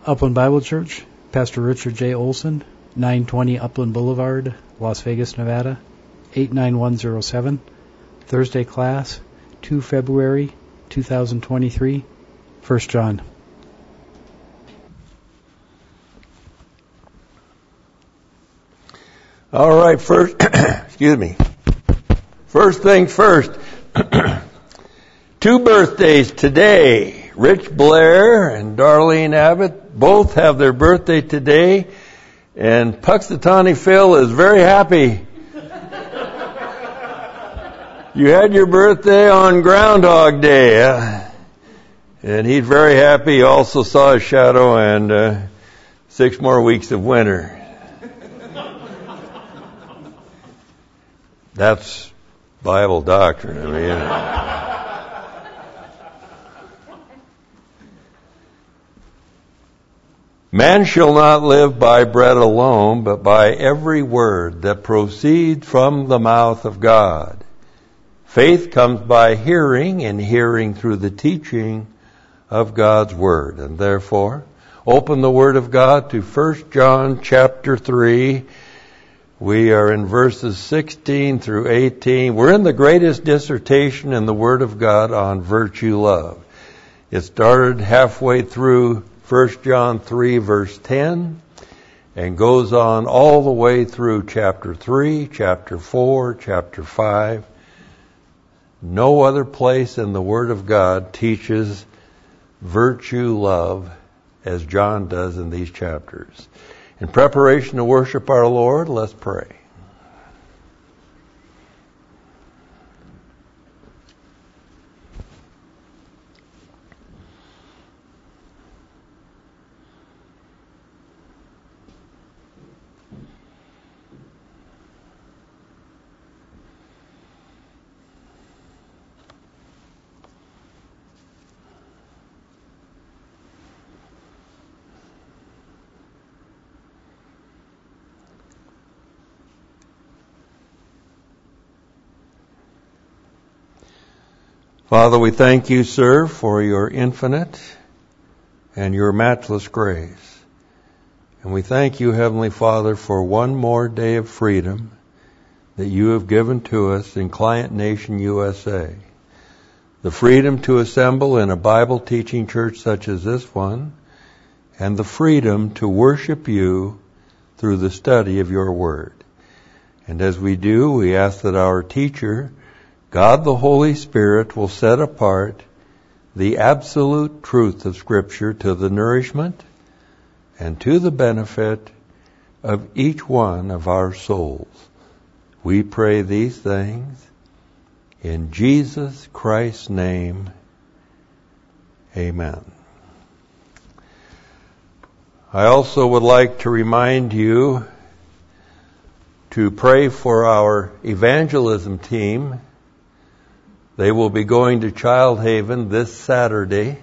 Upland Bible Church, Pastor Richard J. Olson, 920 Upland Boulevard, Las Vegas, Nevada, 89107. Thursday class, 2 February 2023, 1 John. All right, first, excuse me. First things first. 2 birthdays today. Rich Blair and Darlene Abbott both have their birthday today, and Puxatawny Phil is very happy. You had your birthday on Groundhog Day, and he's very happy. He also saw a shadow and 6 more weeks of winter. That's Bible doctrine. I mean, man shall not live by bread alone, but by every word that proceeds from the mouth of God. Faith comes by hearing, and hearing through the teaching of God's Word. And therefore, open the Word of God to 1 John chapter 3. We are in verses 16 through 18. We're in the greatest dissertation in the Word of God on virtue love. It started halfway through 1 John 3, verse 10, and goes on all the way through chapter 3, chapter 4, chapter 5. No other place in the Word of God teaches virtue love as John does in these chapters. In preparation to worship our Lord, let's pray. Father, we thank you, sir, for your infinite and your matchless grace. And we thank you, Heavenly Father, for one more day of freedom that you have given to us in Client Nation, USA. The freedom to assemble in a Bible-teaching church such as this one, and the freedom to worship you through the study of your Word. And as we do, we ask that our teacher, God the Holy Spirit, will set apart the absolute truth of Scripture to the nourishment and to the benefit of each one of our souls. We pray these things in Jesus Christ's name. Amen. I also would like to remind you to pray for our evangelism team. They will be going to Child Haven this Saturday.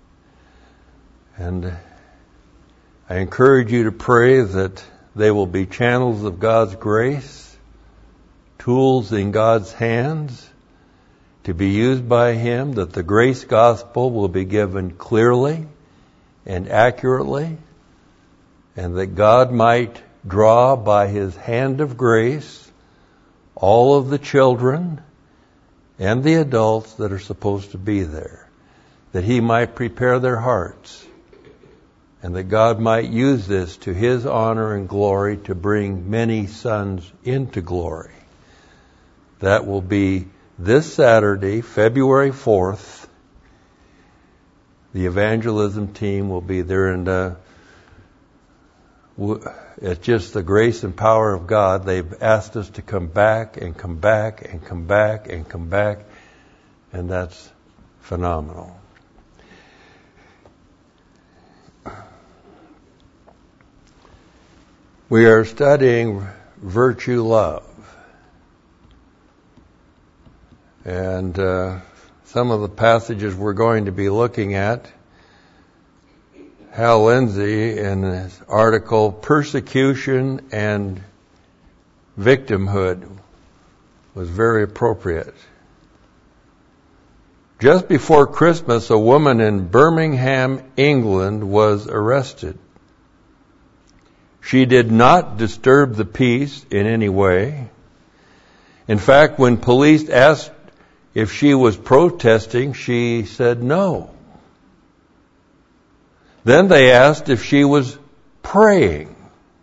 And I encourage you to pray that they will be channels of God's grace, tools in God's hands to be used by Him, that the grace gospel will be given clearly and accurately, and that God might draw by His hand of grace all of the children and the adults that are supposed to be there, that He might prepare their hearts, and that God might use this to His honor and glory to bring many sons into glory. That will be this Saturday, February 4th. The evangelism team will be there, and it's just the grace and power of God. They've asked us to come back and come back and come back and come back, and that's phenomenal. We are studying virtue love. And some of the passages we're going to be looking at, Hal Lindsey in his article, Persecution and Victimhood, was very appropriate. Just before Christmas, a woman in Birmingham, England, was arrested. She did not disturb the peace in any way. In fact, when police asked if she was protesting, she said no. Then they asked if she was praying.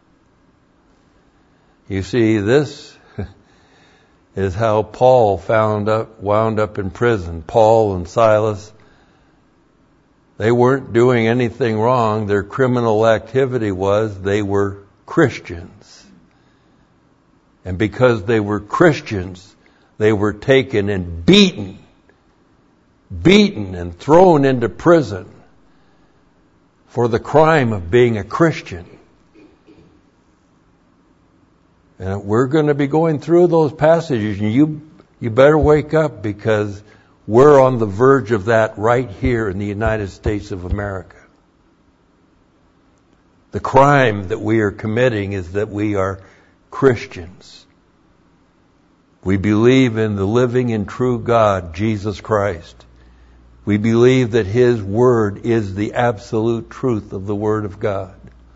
You see, this is how Paul wound up in prison. Paul and Silas, they weren't doing anything wrong. Their criminal activity was they were Christians. And because they were Christians, they were taken and beaten and thrown into prison for the crime of being a Christian. And we're going to be going through those passages, and you better wake up, because we're on the verge of that right here in the United States of America. The crime that we are committing is that we are Christians. We believe in the living and true God, Jesus Christ. We believe that His Word is the absolute truth of the Word of God.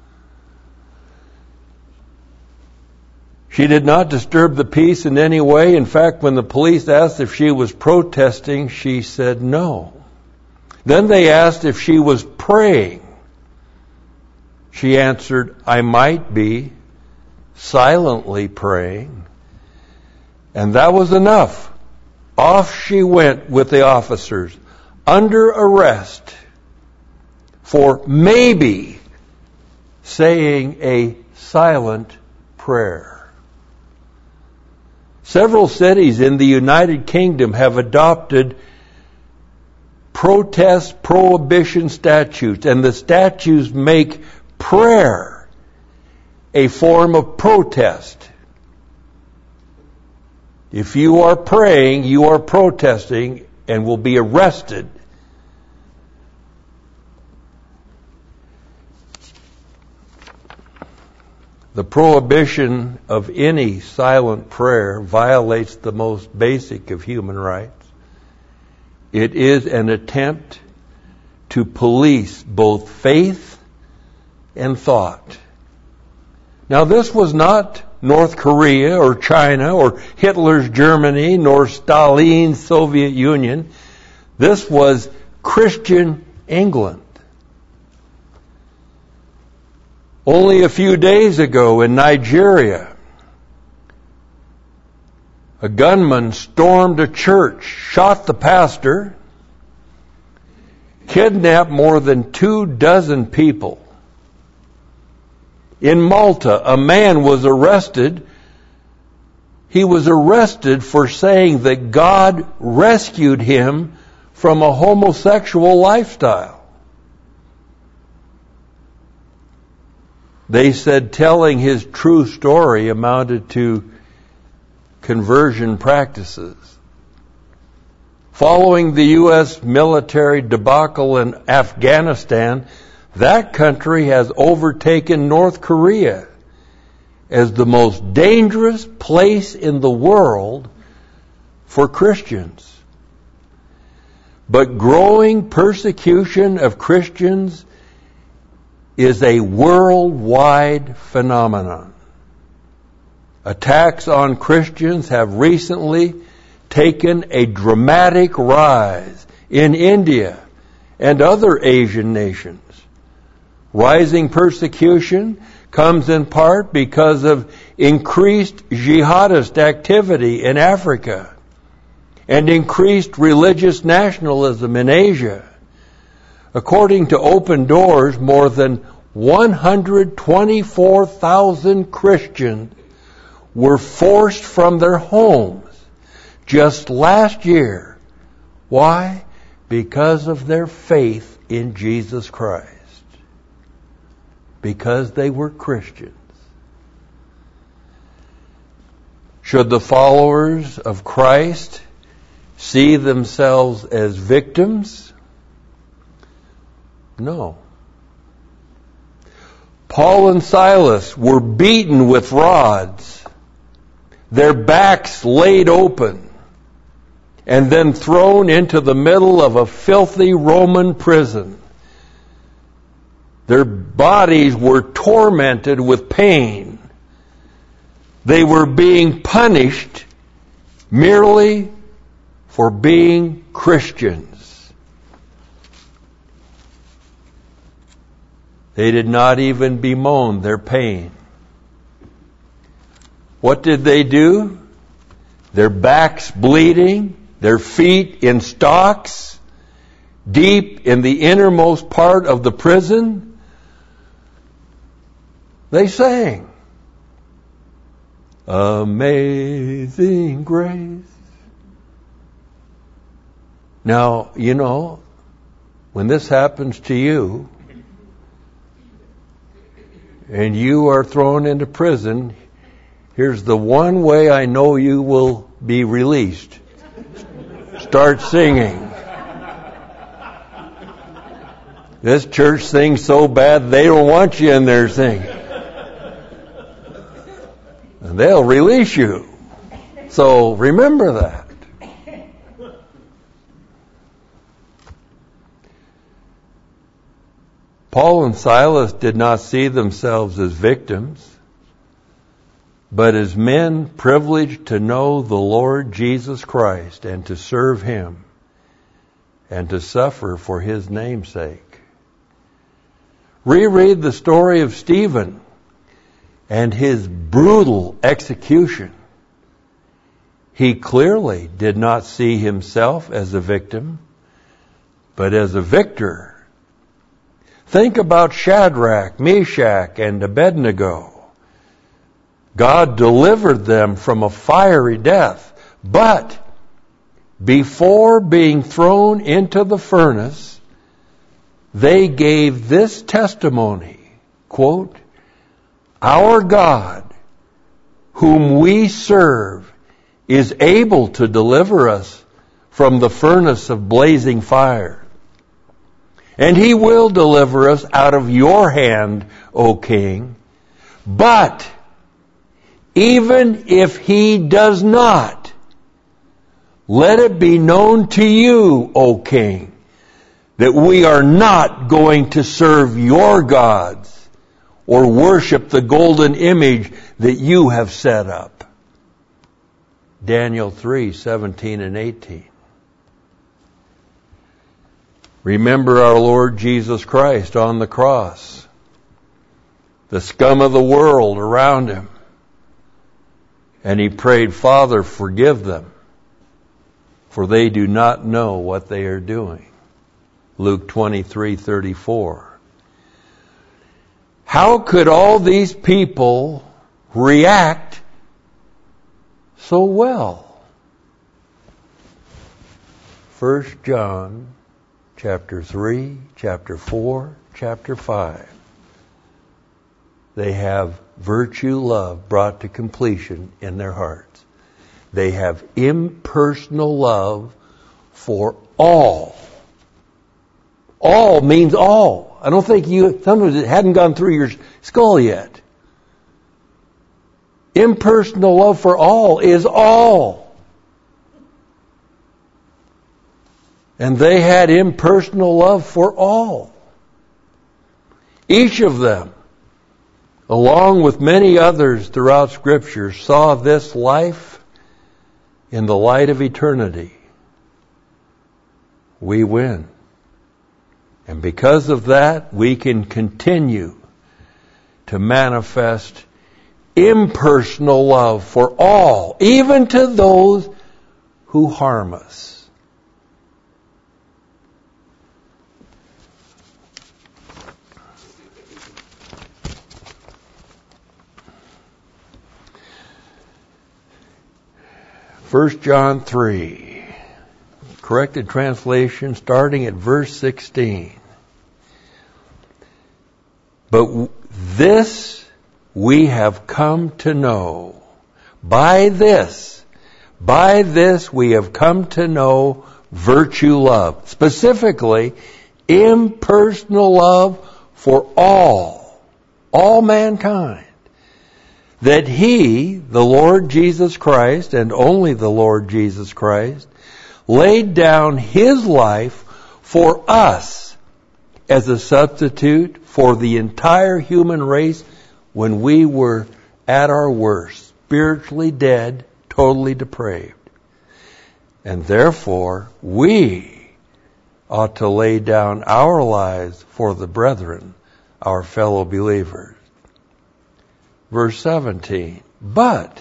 She did not disturb the peace in any way. In fact, when the police asked if she was protesting, she said no. Then they asked if she was praying. She answered, "I might be silently praying." And that was enough. Off she went with the officers, under arrest for maybe saying a silent prayer. Several cities in the United Kingdom have adopted protest prohibition statutes, and the statutes make prayer a form of protest. If you are praying, you are protesting and will be arrested. The prohibition of any silent prayer violates the most basic of human rights. It is an attempt to police both faith and thought. Now, this was not North Korea or China or Hitler's Germany nor Stalin's Soviet Union. This was Christian England. Only a few days ago in Nigeria, a gunman stormed a church, shot the pastor, kidnapped more than 24 people. In Malta, a man was arrested. He was arrested for saying that God rescued him from a homosexual lifestyle. They said telling his true story amounted to conversion practices. Following the U.S. military debacle in Afghanistan, that country has overtaken North Korea as the most dangerous place in the world for Christians. But growing persecution of Christians is a worldwide phenomenon. Attacks on Christians have recently taken a dramatic rise in India and other Asian nations. Rising persecution comes in part because of increased jihadist activity in Africa and increased religious nationalism in Asia. According to Open Doors, more than 124,000 Christians were forced from their homes just last year. Why? Because of their faith in Jesus Christ. Because they were Christians. Should the followers of Christ see themselves as victims? No. Paul and Silas were beaten with rods, their backs laid open, and then thrown into the middle of a filthy Roman prison. Their bodies were tormented with pain. They were being punished merely for being Christians. They did not even bemoan their pain. What did they do? Their backs bleeding, their feet in stocks, deep in the innermost part of the prison, they sang, Amazing Grace. Now, you know, when this happens to you, and you are thrown into prison, here's the one way I know you will be released. Start singing. This church sings so bad they don't want you in there singing. And they'll release you. So remember that. Paul and Silas did not see themselves as victims, but as men privileged to know the Lord Jesus Christ and to serve Him and to suffer for His name's sake. Reread the story of Stephen and his brutal execution. He clearly did not see himself as a victim, but as a victor. Think about Shadrach, Meshach, and Abednego. God delivered them from a fiery death, but before being thrown into the furnace, they gave this testimony, quote, Our God, whom we serve, is able to deliver us from the furnace of blazing fire. And He will deliver us out of your hand, O King. But even if He does not, let it be known to you, O King, that we are not going to serve your gods or worship the golden image that you have set up. Daniel 3:17 and 18. Remember our Lord Jesus Christ on the cross. The scum of the world around Him. And He prayed, Father, forgive them, for they do not know what they are doing. Luke 23:34. How could all these people react so well? 1 John chapter 3, chapter 4, chapter 5. They have virtue love brought to completion in their hearts. They have impersonal love for all. All means all. I don't think some of it hadn't gone through your skull yet. Impersonal love for all is all. And they had impersonal love for all. Each of them, along with many others throughout Scripture, saw this life in the light of eternity. We win. And because of that, we can continue to manifest impersonal love for all, even to those who harm us. First John 3, corrected translation starting at verse 16. But this we have come to know. By this we have come to know virtue love. Specifically, impersonal love for all mankind. That He, the Lord Jesus Christ, and only the Lord Jesus Christ, laid down his life for us as a substitute for the entire human race when we were at our worst, spiritually dead, totally depraved. And therefore, we ought to lay down our lives for the brethren, our fellow believers. Verse 17, but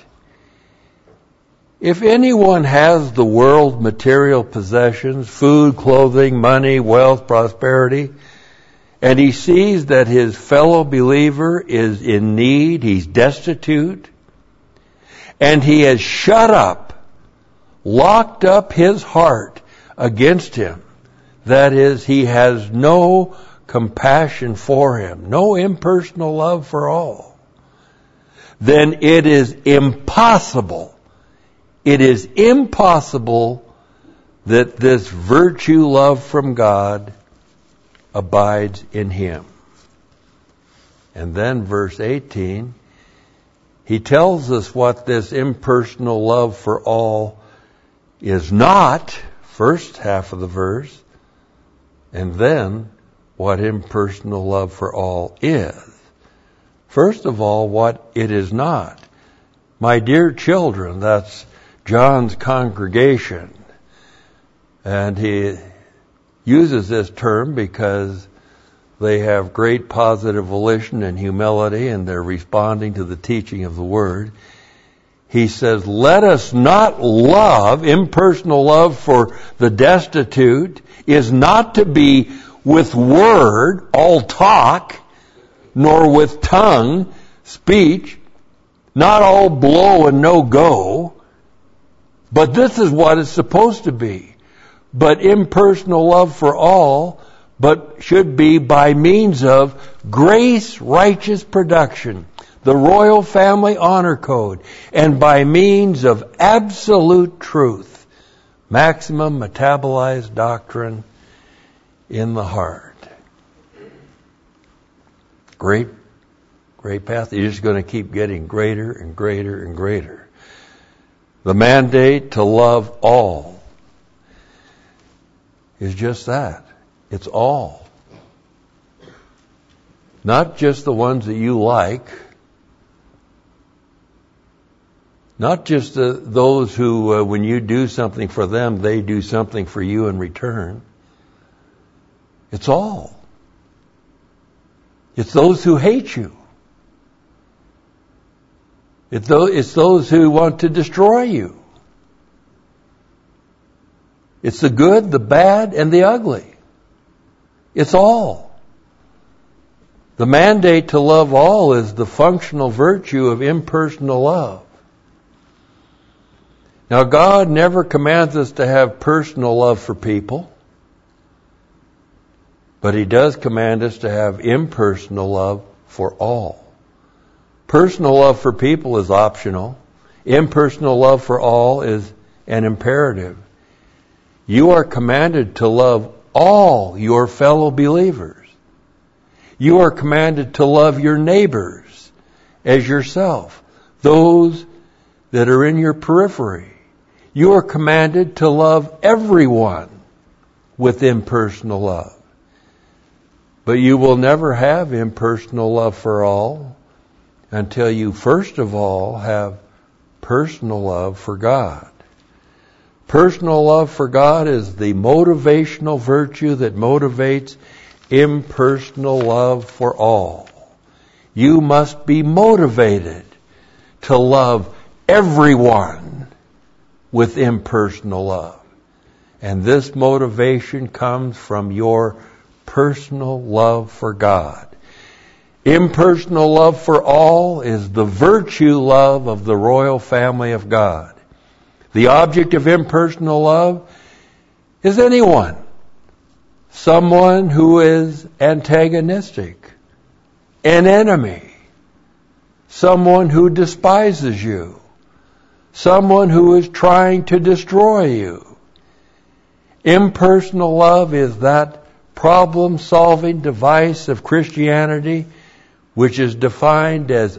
if anyone has the world's material possessions, food, clothing, money, wealth, prosperity, and he sees that his fellow believer is in need, he's destitute, and he has shut up, locked up his heart against him, that is, he has no compassion for him, no impersonal love for all, then it is impossible that this virtue love from God abides in him. And then verse 18, he tells us what this impersonal love for all is not, first half of the verse, and then what impersonal love for all is. First of all, what it is not. My dear children, that's John's congregation. And he uses this term because they have great positive volition and humility, and they're responding to the teaching of the Word. He says, let us not love, impersonal love for the destitute is not to be with word, all talk, nor with tongue, speech, not all blow and no go, but this is what it's supposed to be. But impersonal love for all, but should be by means of grace, righteous production, the royal family honor code, and by means of absolute truth, maximum metabolized doctrine in the heart. Great path. You're just going to keep getting greater and greater and greater. The mandate to love all is just that. It's all. Not just the ones that you like. Not just those who, when you do something for them, they do something for you in return. It's all. It's those who hate you. It's those who want to destroy you. It's the good, the bad, and the ugly. It's all. The mandate to love all is the functional virtue of impersonal love. Now, God never commands us to have personal love for people, but He does command us to have impersonal love for all. Personal love for people is optional. Impersonal love for all is an imperative. You are commanded to love all your fellow believers. You are commanded to love your neighbors as yourself, those that are in your periphery. You are commanded to love everyone with impersonal love. But you will never have impersonal love for all until you first of all have personal love for God. Personal love for God is the motivational virtue that motivates impersonal love for all. You must be motivated to love everyone with impersonal love. And this motivation comes from your personal love for God. Impersonal love for all is the virtue love of the royal family of God. The object of impersonal love is anyone. Someone who is antagonistic, an enemy, someone who despises you, someone who is trying to destroy you. Impersonal love is that problem-solving device of Christianity which is defined as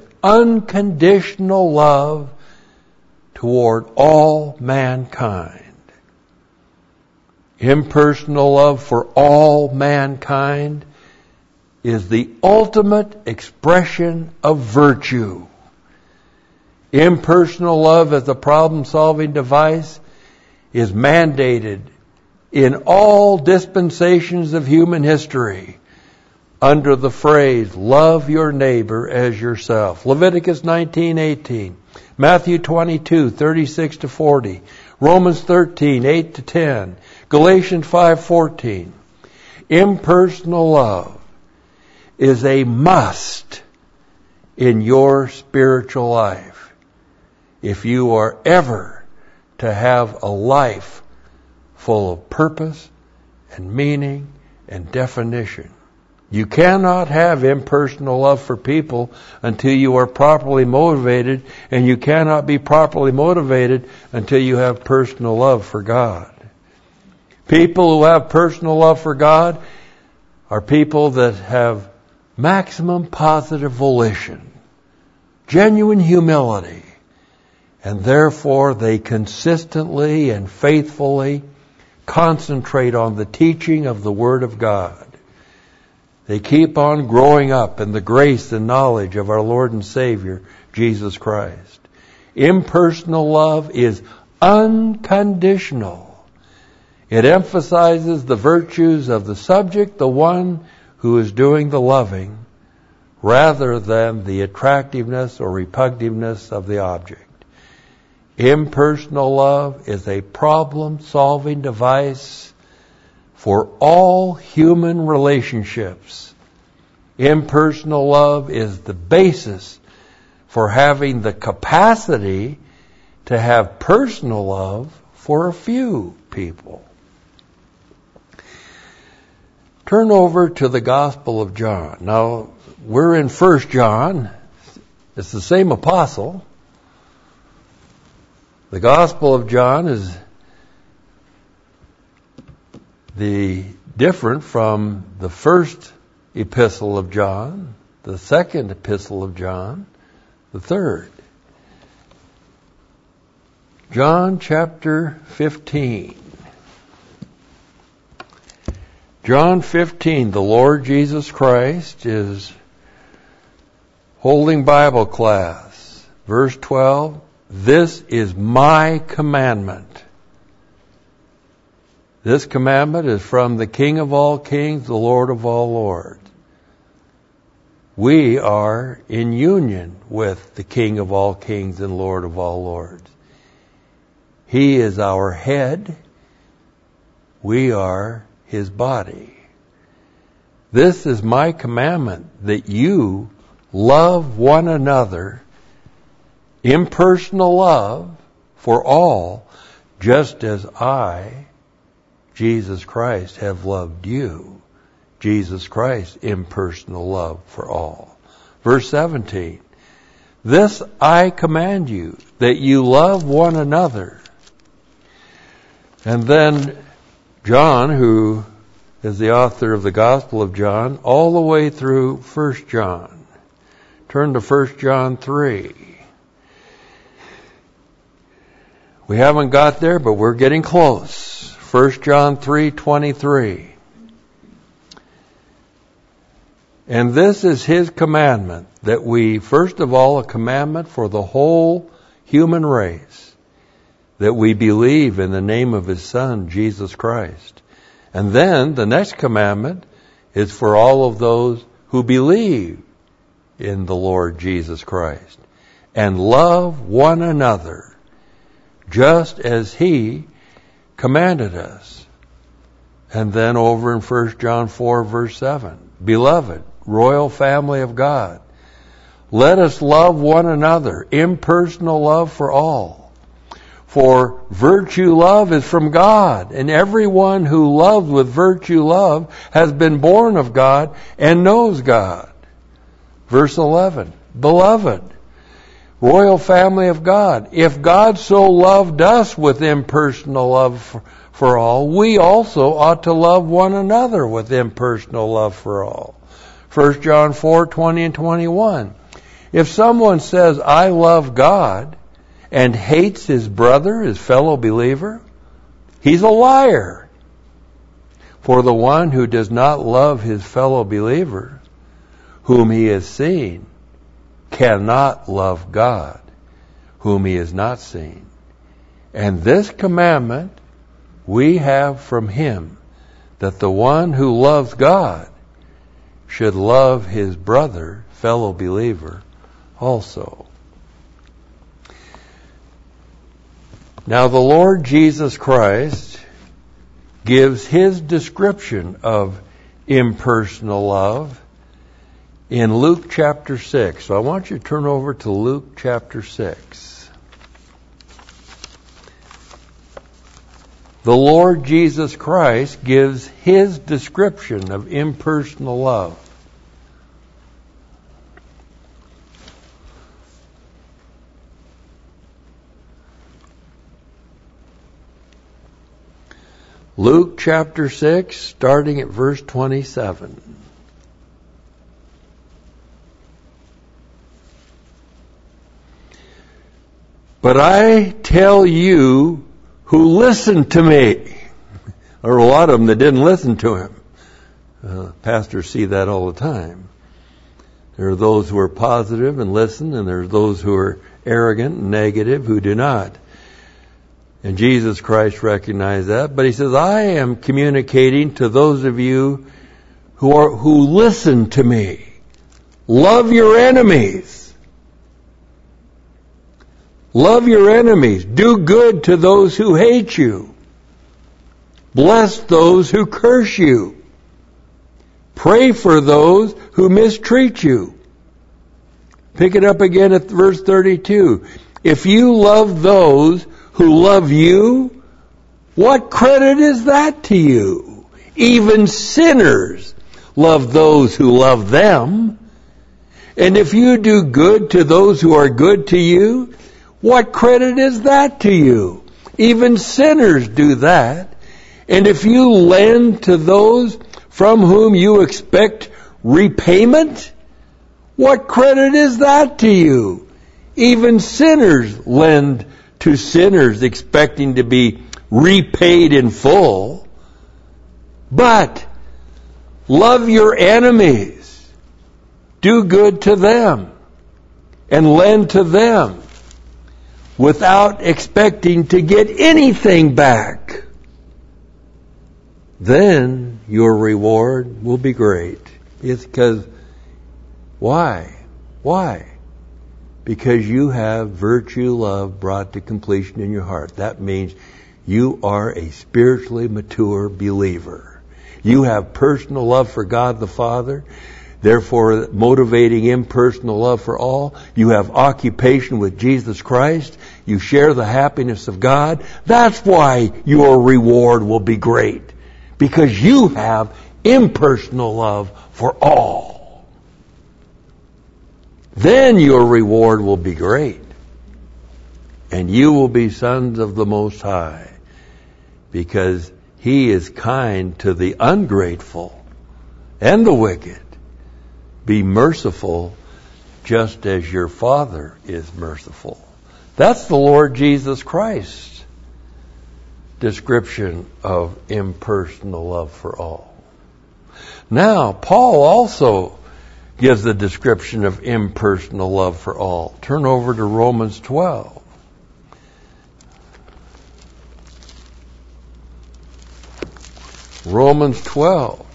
unconditional love toward all mankind. impersonal love for all mankind, is the ultimate expression of virtue. Impersonal love as a problem-solving device is mandated in all dispensations of human history under the phrase, love your neighbor as yourself. Leviticus 19:18, Matthew 22:36-40, Romans 13:8-10, Galatians 5:14. Impersonal love is a must in your spiritual life if you are ever to have a life full of purpose and meaning and definition. You cannot have impersonal love for people until you are properly motivated, and you cannot be properly motivated until you have personal love for God. People who have personal love for God are people that have maximum positive volition, genuine humility, and therefore they consistently and faithfully concentrate on the teaching of the Word of God. They keep on growing up in the grace and knowledge of our Lord and Savior, Jesus Christ. Impersonal love is unconditional. It emphasizes the virtues of the subject, the one who is doing the loving, rather than the attractiveness or repugnancy of the object. Impersonal love is a problem-solving device for all human relationships. Impersonal love is the basis for having the capacity to have personal love for a few people. Turn over to the Gospel of John. Now, we're in 1 John. It's the same apostle. The Gospel of John is different from the first epistle of John, the second epistle of John, the third. John chapter 15. John 15, the Lord Jesus Christ is holding Bible class. Verse 12, this is my commandment. This commandment is from the King of all kings, the Lord of all lords. We are in union with the King of all kings and Lord of all lords. He is our head. We are His body. This is my commandment, that you love one another, impersonal love for all, just as I, Jesus Christ, have loved you. Jesus Christ, impersonal love for all. Verse 17, this I command you, that you love one another. And then John, who is the author of the Gospel of John, all the way through 1 John. Turn to 1 John 3. We haven't got there, but we're getting close. 1 John 3:23. And this is His commandment, that we, first of all, a commandment for the whole human race, that we believe in the name of His Son, Jesus Christ. And then the next commandment is for all of those who believe in the Lord Jesus Christ, and love one another, just as He commanded us. And then over in 1 John 4, verse 7, beloved, royal family of God, let us love one another, impersonal love for all. For virtue love is from God, and everyone who loves with virtue love has been born of God and knows God. Verse 11, beloved, royal family of God, if God so loved us with impersonal love for all, we also ought to love one another with impersonal love for all. 1 John 4:20 and 21. If someone says, I love God, and hates his brother, his fellow believer, he's a liar. For the one who does not love his fellow believer, whom he has seen, cannot love God, whom he has not seen. And this commandment we have from him, that the one who loves God should love his brother, fellow believer, also. Now the Lord Jesus Christ gives his description of impersonal love in Luke chapter 6. So I want you to turn over to Luke chapter 6. The Lord Jesus Christ gives his description of impersonal love. Luke chapter 6, starting at verse 27. But I tell you who listen to me. There are a lot of them that didn't listen to him. Pastors see that all the time. There are those who are positive and listen, and there are those who are arrogant and negative who do not. And Jesus Christ recognized that. But he says, I am communicating to those of you who listen to me. Love your enemies. Love your enemies. Do good to those who hate you. Bless those who curse you. Pray for those who mistreat you. Pick it up again at verse 32. If you love those who love you, what credit is that to you? Even sinners love those who love them. And if you do good to those who are good to you, what credit is that to you? Even sinners do that. And if you lend to those from whom you expect repayment, what credit is that to you? Even sinners lend to sinners expecting to be repaid in full. But love your enemies. Do good to them and lend to them without expecting to get anything back. Then your reward will be great. It's because, why? Why? Because you have virtue, love brought to completion in your heart. That means you are a spiritually mature believer. You have personal love for God the Father, therefore motivating impersonal love for all. You have occupation with Jesus Christ. You share the happiness of God. That's why your reward will be great. Because you have impersonal love for all. Then your reward will be great. And you will be sons of the Most High. Because He is kind to the ungrateful and the wicked. Be merciful just as your Father is merciful. That's the Lord Jesus Christ's description of impersonal love for all. Now, Paul also gives the description of impersonal love for all. Turn over to Romans 12. Romans 12.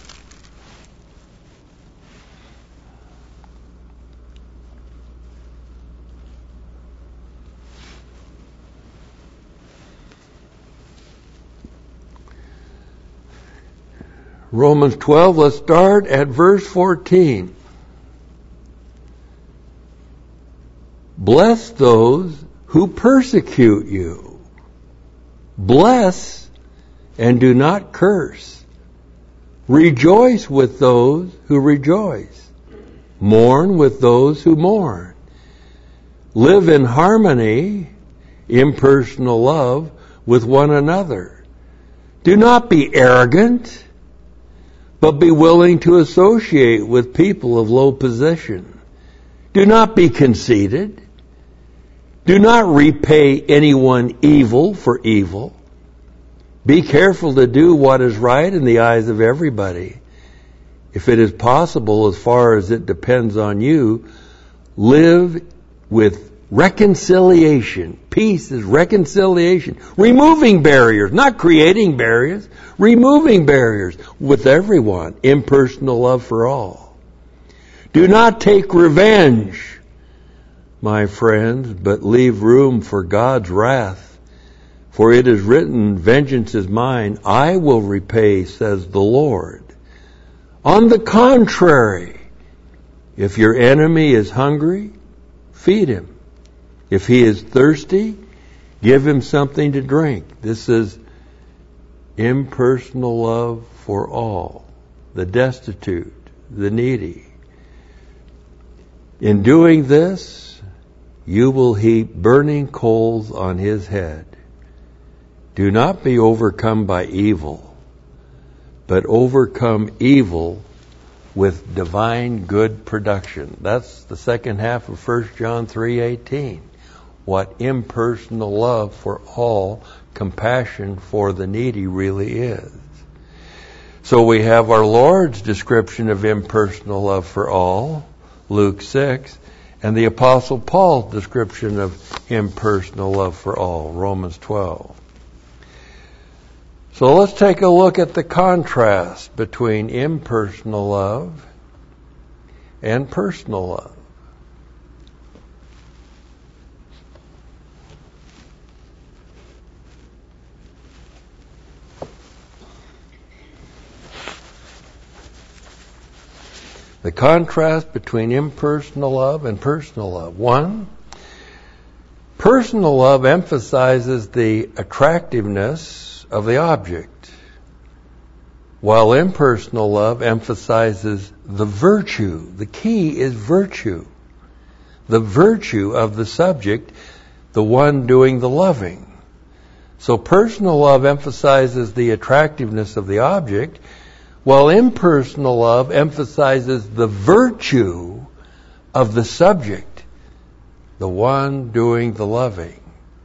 Romans 12, let's start at verse 14. Bless those who persecute you. Bless and do not curse. Rejoice with those who rejoice. Mourn with those who mourn. Live in harmony, impersonal love, with one another. Do not be arrogant, but be willing to associate with people of low position. Do not be conceited. Do not repay anyone evil for evil. Be careful to do what is right in the eyes of everybody. If it is possible, as far as it depends on you, live with reconciliation. Peace is reconciliation. Removing barriers, not creating barriers. Removing barriers with everyone. Impersonal love for all. Do not take revenge, my friends, but leave room for God's wrath. For it is written, vengeance is mine, I will repay, says the Lord. On the contrary, if your enemy is hungry, feed him. If he is thirsty, give him something to drink. This is impersonal love for all, the destitute, the needy. In doing this, you will heap burning coals on his head. Do not be overcome by evil, but overcome evil with divine good production. That's the second half of 1 John 3:18. What impersonal love for all, compassion for the needy really is. So we have our Lord's description of impersonal love for all, Luke 6, and the Apostle Paul's description of impersonal love for all, Romans 12. So let's take a look at the contrast between impersonal love and personal love. The contrast between impersonal love and personal love. One, personal love emphasizes the attractiveness of the object, while impersonal love emphasizes the virtue. The key is virtue. The virtue of the subject, the one doing the loving. So personal love emphasizes the attractiveness of the object, while impersonal love emphasizes the virtue of the subject, the one doing the loving.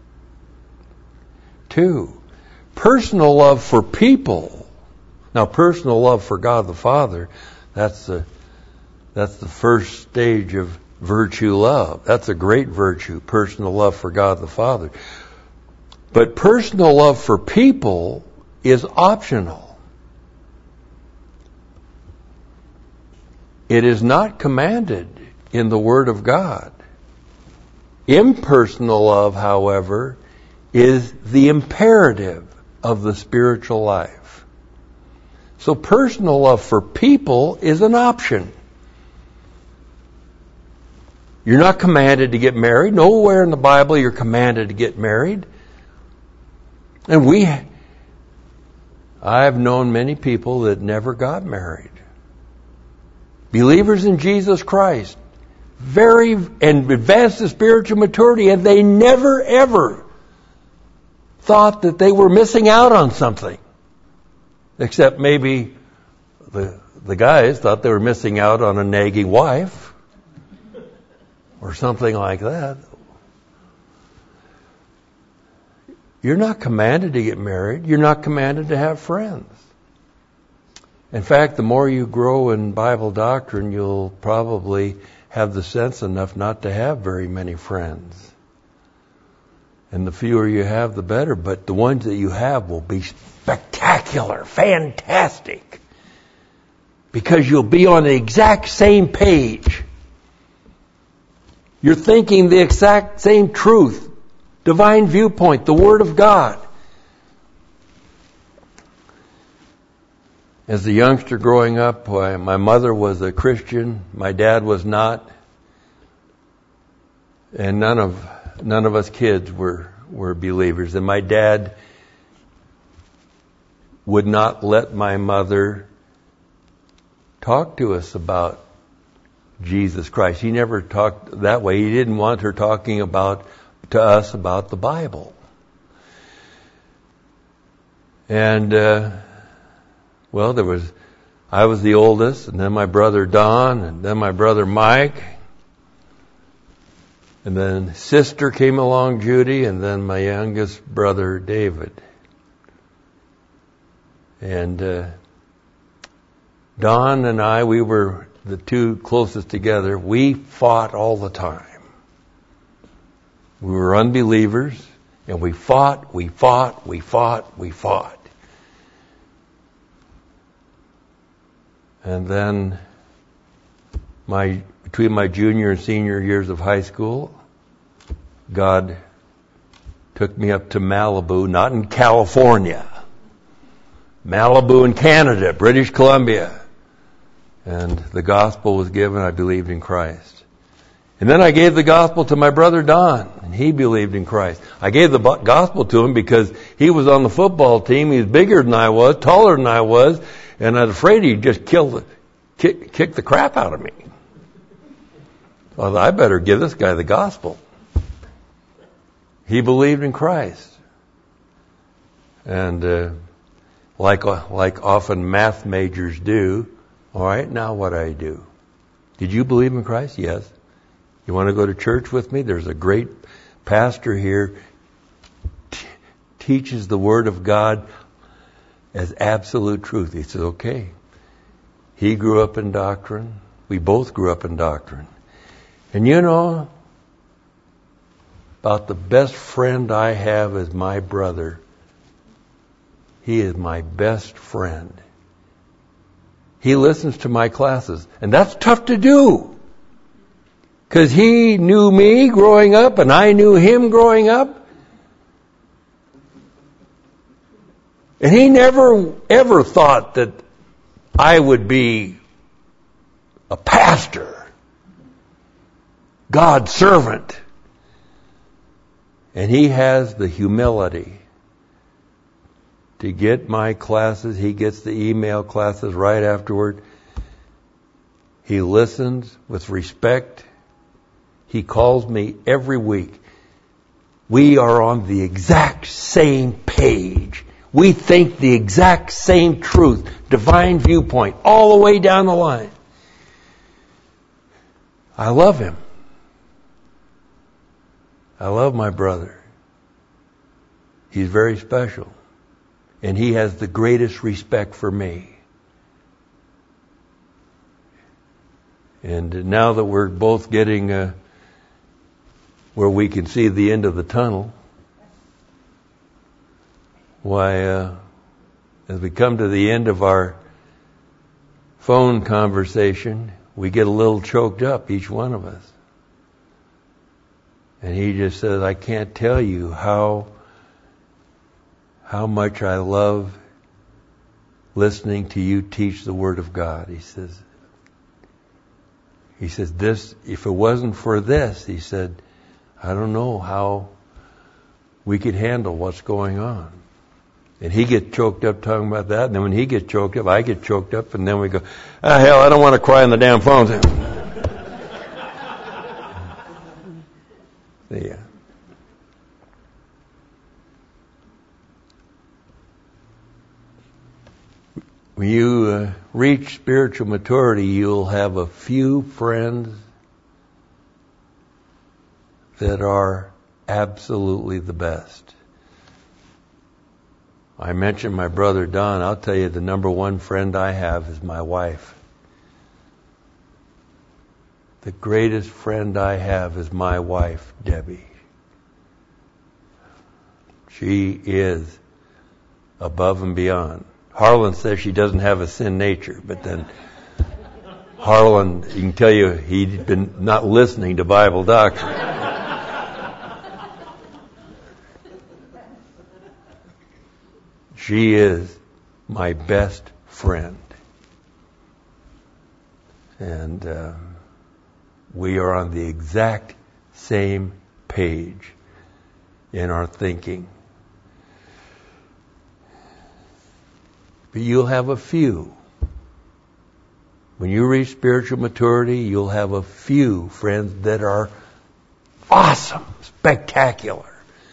Two, personal love for people. Now, personal love for God the Father, that's the first stage of virtue love. That's a great virtue, personal love for God the Father. But personal love for people is optional. It is not commanded in the Word of God. Impersonal love, however, is the imperative of the spiritual life. So personal love for people is an option. You're not commanded to get married. Nowhere in the Bible you're commanded to get married. And I've known many people that never got married. Believers in Jesus Christ, and advanced to spiritual maturity, and they never ever thought that they were missing out on something. Except maybe the guys thought they were missing out on a nagging wife or something like that. You're not commanded to get married. You're not commanded to have friends. In fact, the more you grow in Bible doctrine, you'll probably have the sense enough not to have very many friends. And the fewer you have, the better. But the ones that you have will be spectacular, fantastic. Because you'll be on the exact same page. You're thinking the exact same truth. Divine viewpoint, the Word of God. As a youngster growing up, my mother was a Christian, my dad was not, and none of us kids were believers. And my dad would not let my mother talk to us about Jesus Christ. He never talked that way. He didn't want her talking to us about the Bible. And I was the oldest, and then my brother Don, and then my brother Mike, and then sister came along, Judy, and then my youngest brother David. And Don and I, we were the two closest together. We fought all the time. We were unbelievers, and we fought. And then between my junior and senior years of high school, God took me up to Malibu, not in California, Malibu in Canada, British Columbia. And the gospel was given. I believed in Christ. And then I gave the gospel to my brother Don, and he believed in Christ. I gave the gospel to him because he was on the football team. He was bigger than I was, taller than I was, and I was afraid he'd just kick the crap out of me. Well, I better give this guy the gospel. He believed in Christ. And like often math majors do, all right, now what do I do? Did you believe in Christ? Yes. You want to go to church with me? There's a great pastor here, teaches the Word of God as absolute truth. He said, okay. He grew up in doctrine. We both grew up in doctrine. And you know, about the best friend I have is my brother. He is my best friend. He listens to my classes. And that's tough to do. Because he knew me growing up and I knew him growing up. And he never, ever thought that I would be a pastor, God's servant. And he has the humility to get my classes. He gets the email classes right afterward. He listens with respect. He calls me every week. We are on the exact same page. We think the exact same truth, divine viewpoint, all the way down the line. I love him. I love my brother. He's very special. And he has the greatest respect for me. And now that we're both getting where we can see the end of the tunnel, why, as we come to the end of our phone conversation, we get a little choked up, each one of us. And he just says, I can't tell you how much I love listening to you teach the Word of God. He says, this, if it wasn't for this, he said, I don't know how we could handle what's going on. And he gets choked up talking about that. And then when he gets choked up, I get choked up. And then we go, hell, I don't want to cry on the damn phone. Yeah. When you reach spiritual maturity, you'll have a few friends that are absolutely the best. I mentioned my brother Don. I'll tell you, the number one friend I have is my wife. The greatest friend I have is my wife, Debbie. She is above and beyond. Harlan says she doesn't have a sin nature, but then Harlan, you can tell you, he'd been not listening to Bible doctrine. She is my best friend. And we are on the exact same page in our thinking. But you'll have a few. When you reach spiritual maturity, you'll have a few friends that are awesome, spectacular.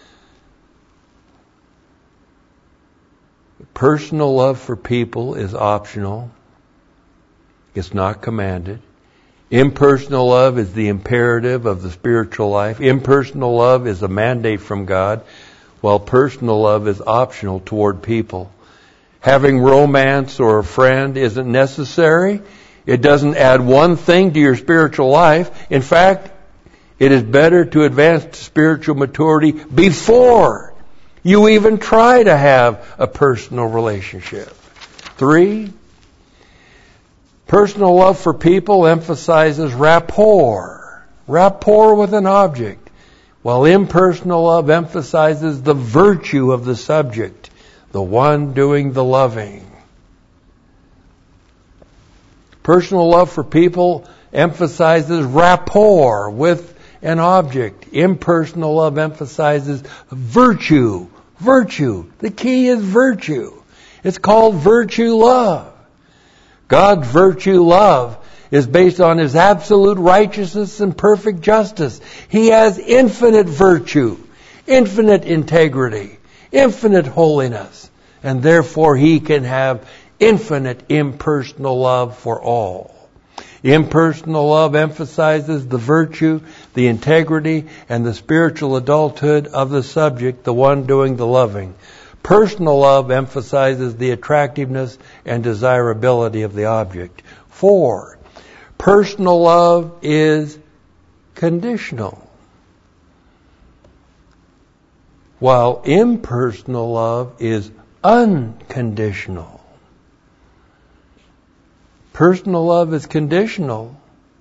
Personal love for people is optional. It's not commanded. Impersonal love is the imperative of the spiritual life. Impersonal love is a mandate from God, while personal love is optional toward people. Having romance or a friend isn't necessary. It doesn't add one thing to your spiritual life. In fact, it is better to advance to spiritual maturity before you even try to have a personal relationship. 3, personal love for people emphasizes rapport. Rapport with an object, while impersonal love emphasizes the virtue of the subject, the one doing the loving. Personal love for people emphasizes rapport with an object. Impersonal love emphasizes virtue. Virtue. The key is virtue. It's called virtue love. God's virtue love is based on His absolute righteousness and perfect justice. He has infinite virtue, infinite integrity, infinite holiness, and therefore He can have infinite impersonal love for all. Impersonal love emphasizes the virtue, the integrity, and the spiritual adulthood of the subject, the one doing the loving. Personal love emphasizes the attractiveness and desirability of the object. 4, personal love is conditional, while impersonal love is unconditional. Personal love is conditional,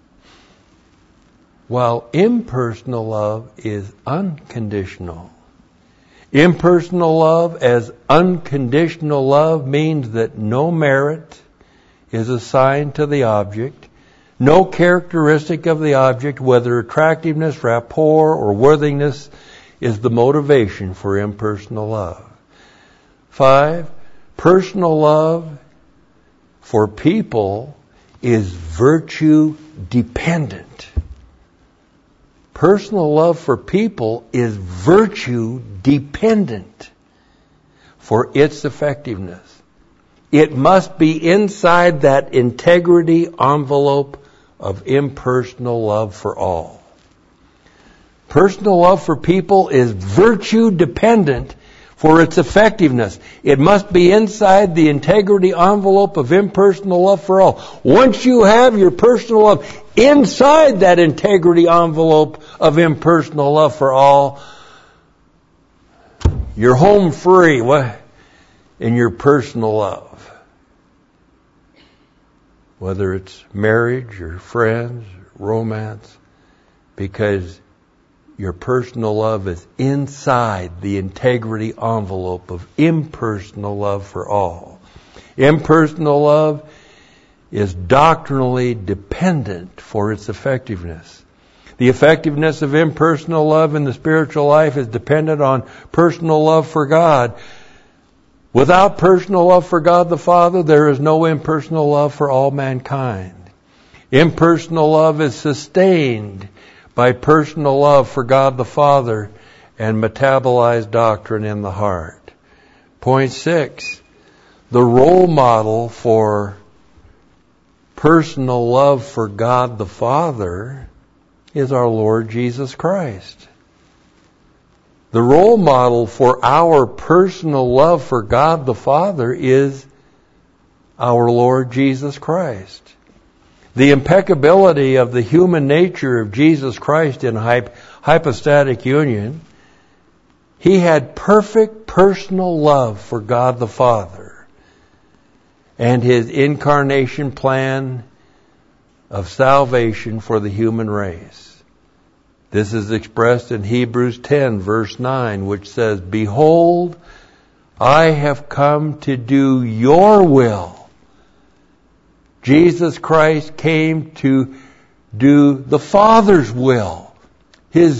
while impersonal love is unconditional. Impersonal love as unconditional love means that no merit is assigned to the object, no characteristic of the object, whether attractiveness, rapport, or worthiness, is the motivation for impersonal love. 5, personal love for people is virtue dependent. Personal love for people is virtue dependent for its effectiveness. It must be inside that integrity envelope of impersonal love for all. Personal love for people is virtue dependent for its effectiveness. It must be inside the integrity envelope of impersonal love for all. Once you have your personal love inside that integrity envelope of impersonal love for all, you're home free in your personal love. Whether it's marriage or friends, romance, because your personal love is inside the integrity envelope of impersonal love for all. Impersonal love is doctrinally dependent for its effectiveness. The effectiveness of impersonal love in the spiritual life is dependent on personal love for God. Without personal love for God the Father, there is no impersonal love for all mankind. Impersonal love is sustained by personal love for God the Father and metabolized doctrine in the heart. Point 6, the role model for personal love for God the Father is our Lord Jesus Christ. The role model for our personal love for God the Father is our Lord Jesus Christ. The impeccability of the human nature of Jesus Christ in hypostatic union, He had perfect personal love for God the Father and His incarnation plan of salvation for the human race. This is expressed in Hebrews 10, verse 9, which says, "Behold, I have come to do your will." Jesus Christ came to do the Father's will. His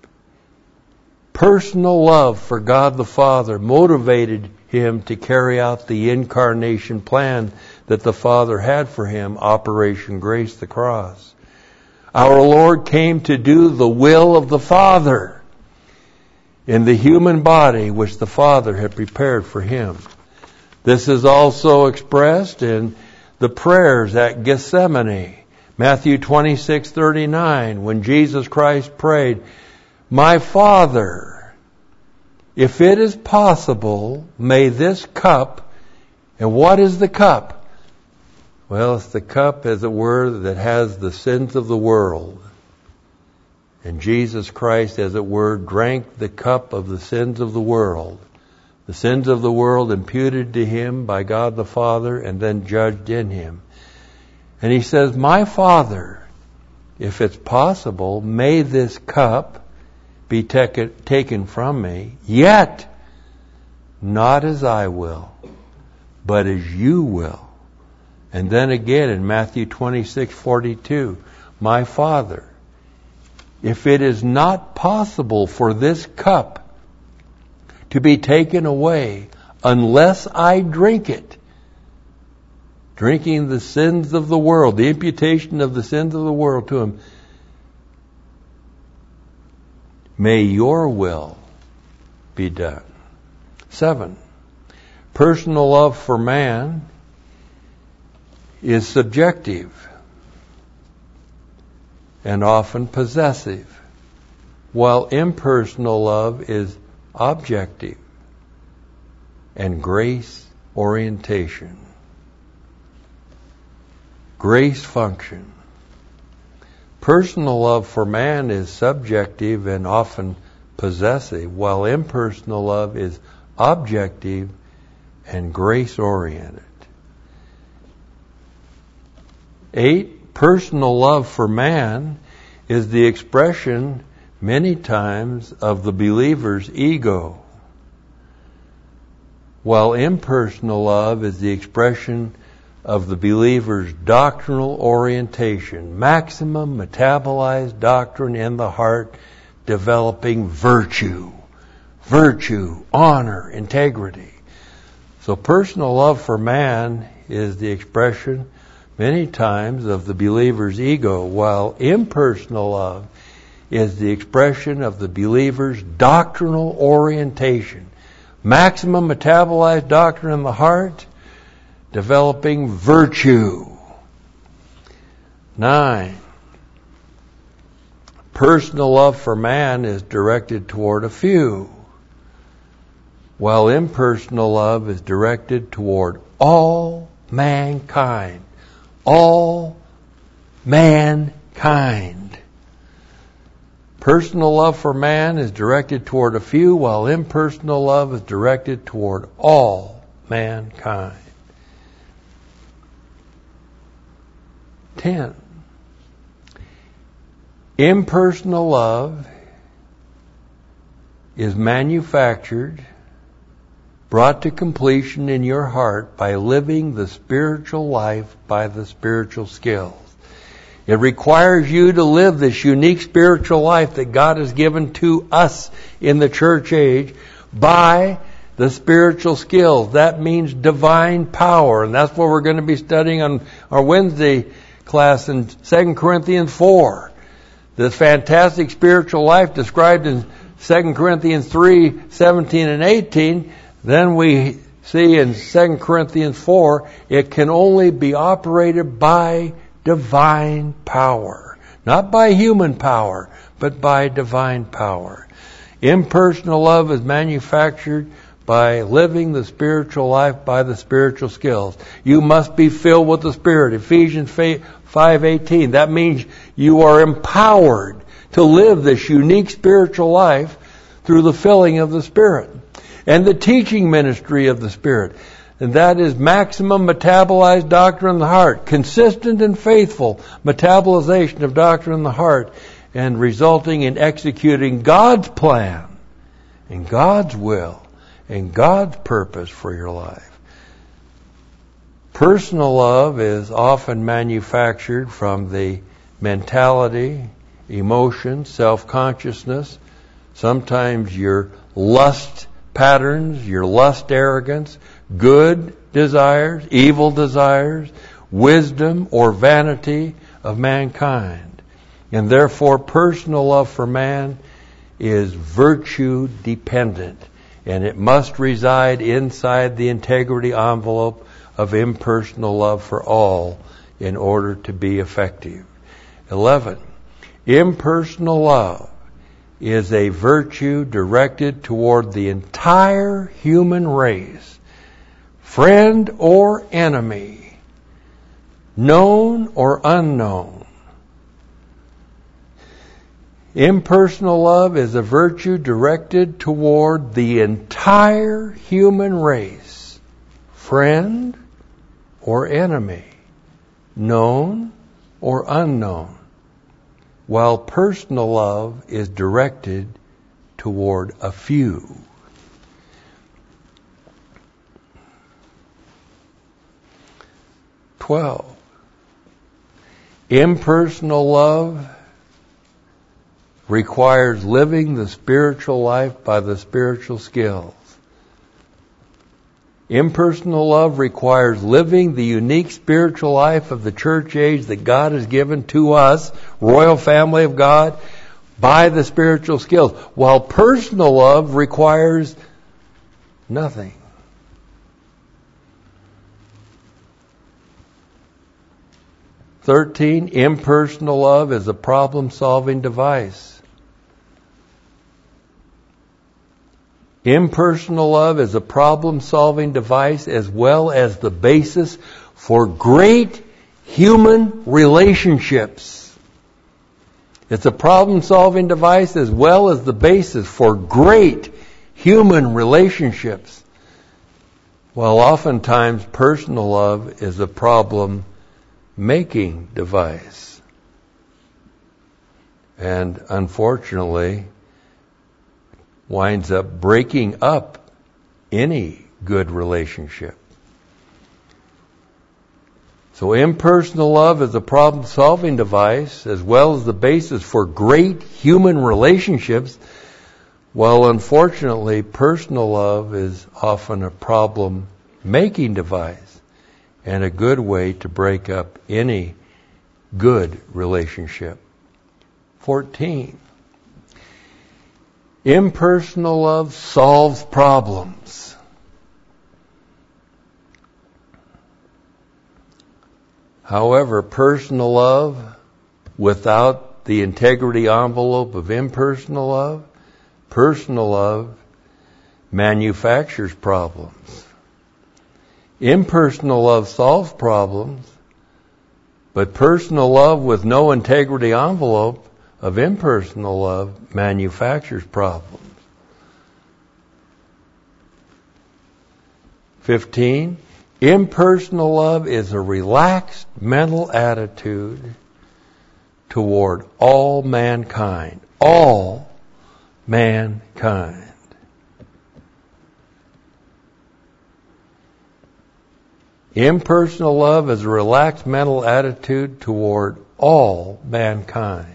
personal love for God the Father motivated Him to carry out the incarnation plan that the Father had for Him, Operation Grace the Cross. Our Lord came to do the will of the Father in the human body which the Father had prepared for Him. This is also expressed in the prayers at Gethsemane. Matthew 26:39, when Jesus Christ prayed, "My Father, if it is possible, may this cup And what is the cup? Well, it's the cup, as it were, that has the sins of the world. And Jesus Christ, as it were, drank the cup of the sins of the world. The sins of the world imputed to him by God the Father and then judged in him. And he says, my Father, if it's possible, may this cup be taken from me, yet not as I will, but as you will. And then again in Matthew 26:42, my Father, if it is not possible for this cup to be taken away unless I drink it, drinking the sins of the world, the imputation of the sins of the world to him, may your will be done. 7. Personal love for man is subjective and often possessive, while impersonal love is objective and grace orientation. Grace function. Personal love for man is subjective and often possessive, while impersonal love is objective and grace-oriented. 8. Personal love for man is the expression many times of the believer's ego, while impersonal love is the expression of the believer's doctrinal orientation, maximum metabolized doctrine in the heart, developing virtue, honor, integrity. So personal love for man is the expression many times of the believer's ego, while impersonal love is the expression of the believer's doctrinal orientation, maximum metabolized doctrine in the heart, developing virtue. 9. Personal love for man is directed toward a few, while impersonal love is directed toward all mankind. All mankind. Personal love for man is directed toward a few, while impersonal love is directed toward all mankind. 10. Impersonal love is manufactured, brought to completion in your heart by living the spiritual life by the spiritual skills. It requires you to live this unique spiritual life that God has given to us in the church age by the spiritual skills. That means divine power, and that's what we're going to be studying on our Wednesday class in 2 Corinthians 4. This fantastic spiritual life described in 2 Corinthians 3:17 and 18. Then we see in 2 Corinthians 4, it can only be operated by divine power. Not by human power, but by divine power. Impersonal love is manufactured by living the spiritual life by the spiritual skills. You must be filled with the Spirit. Ephesians 5:18. That means you are empowered to live this unique spiritual life through the filling of the Spirit. And the teaching ministry of the Spirit. And that is maximum metabolized doctrine in the heart. Consistent and faithful metabolization of doctrine in the heart. And resulting in executing God's plan and God's will and God's purpose for your life. Personal love is often manufactured from the mentality, emotion, self-consciousness, sometimes your lust patterns, your lust arrogance, good desires, evil desires, wisdom or vanity of mankind. And therefore personal love for man is virtue dependent, and it must reside inside the integrity envelope of impersonal love for all in order to be effective. 11. Impersonal love is a virtue directed toward the entire human race friend or enemy, known or unknown. Impersonal love is a virtue directed toward the entire human race, friend or enemy, known or unknown, while personal love is directed toward a few. Impersonal love requires living the spiritual life by the spiritual skills. Impersonal love requires living the unique spiritual life of the church age that God has given to us, royal family of God, by the spiritual skills, while personal love requires nothing. Impersonal love is a problem-solving device. Impersonal love is a problem-solving device as well as the basis for great human relationships. It's a problem-solving device as well as the basis for great human relationships. While oftentimes personal love is a problem-making device. And unfortunately, winds up breaking up any good relationship. So impersonal love is a problem-solving device as well as the basis for great human relationships, while unfortunately personal love is often a problem-making device and a good way to break up any good relationship. 14. Impersonal love solves problems. However, personal love without the integrity envelope of impersonal love, personal love manufactures problems. Impersonal love solves problems, but personal love with no integrity envelope of impersonal love manufactures problems. 15. Impersonal love is a relaxed mental attitude toward all mankind. All mankind. Impersonal love is a relaxed mental attitude toward all mankind.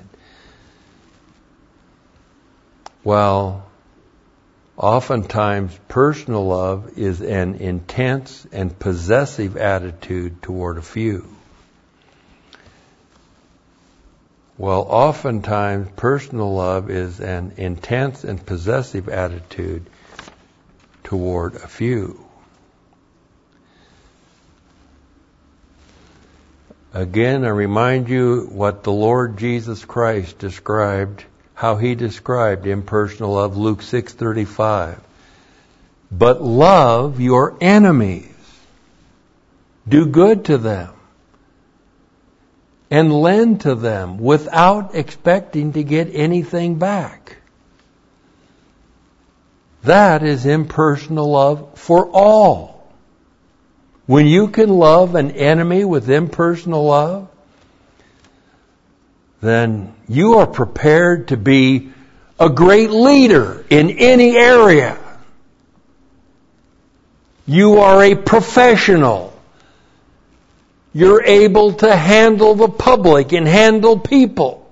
While oftentimes personal love is an intense and possessive attitude toward a few. While oftentimes personal love is an intense and possessive attitude toward a few. Again, I remind you what the Lord Jesus Christ described, how he described impersonal love, Luke 6:35. But love your enemies. Do good to them. And lend to them without expecting to get anything back. That is impersonal love for all. When you can love an enemy with impersonal love, then you are prepared to be a great leader in any area. You are a professional. You're able to handle the public and handle people.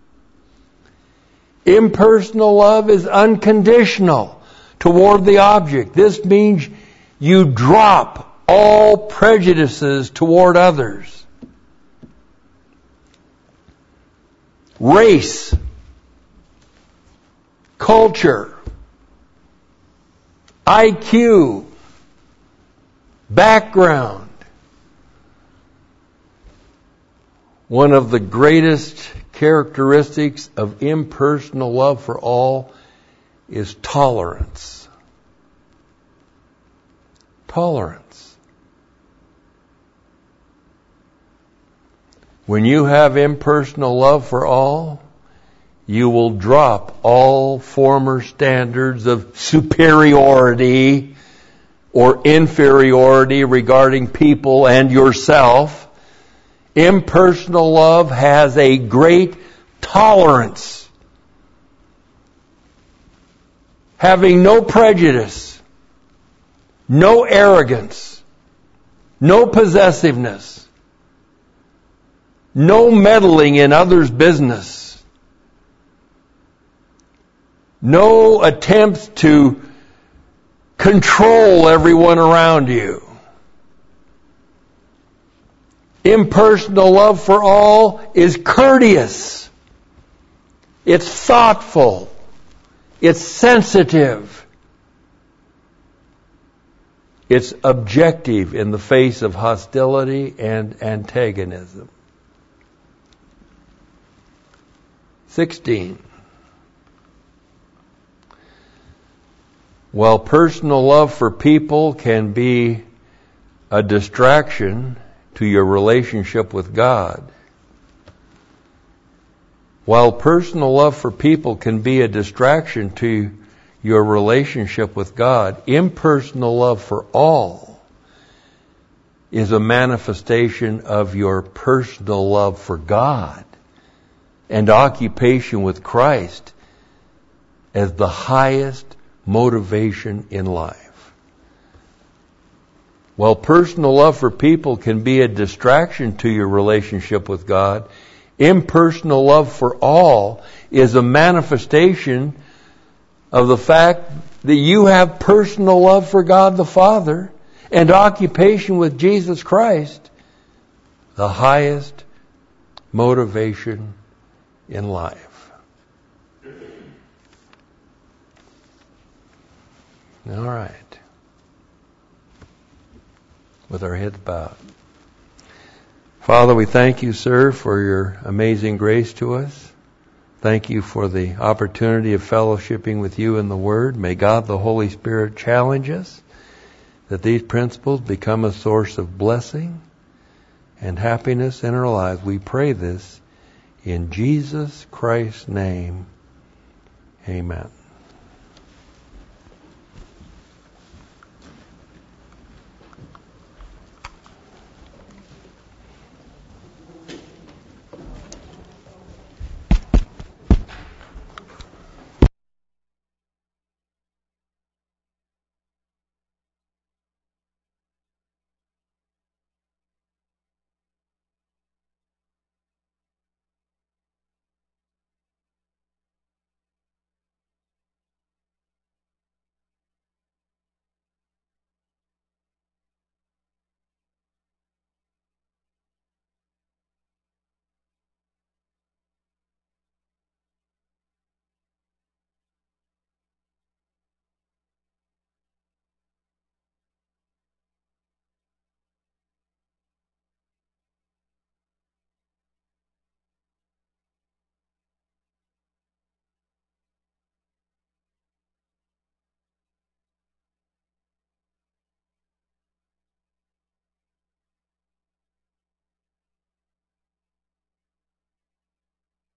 Impersonal love is unconditional toward the object. This means you drop all prejudices toward others. Race, culture, IQ, background. One of the greatest characteristics of impersonal love for all is tolerance. Tolerance. When you have impersonal love for all, you will drop all former standards of superiority or inferiority regarding people and yourself. Impersonal love has a great tolerance, having no prejudice, no arrogance, no possessiveness, no meddling in others' business, no attempts to control everyone around you. Impersonal love for all is courteous. It's thoughtful. It's sensitive. It's objective in the face of hostility and antagonism. 16. While personal love for people can be a distraction to your relationship with God, while personal love for people can be a distraction to your relationship with God, impersonal love for all is a manifestation of your personal love for God and occupation with Christ as the highest motivation in life. While personal love for people can be a distraction to your relationship with God, impersonal love for all is a manifestation of the fact that you have personal love for God the Father and occupation with Jesus Christ, the highest motivation in life. All right. With our heads bowed. Father, we thank you, sir, for your amazing grace to us. Thank you for the opportunity of fellowshipping with you in the Word. May God the Holy Spirit challenge us that these principles become a source of blessing and happiness in our lives. We pray this in Jesus Christ's name. Amen.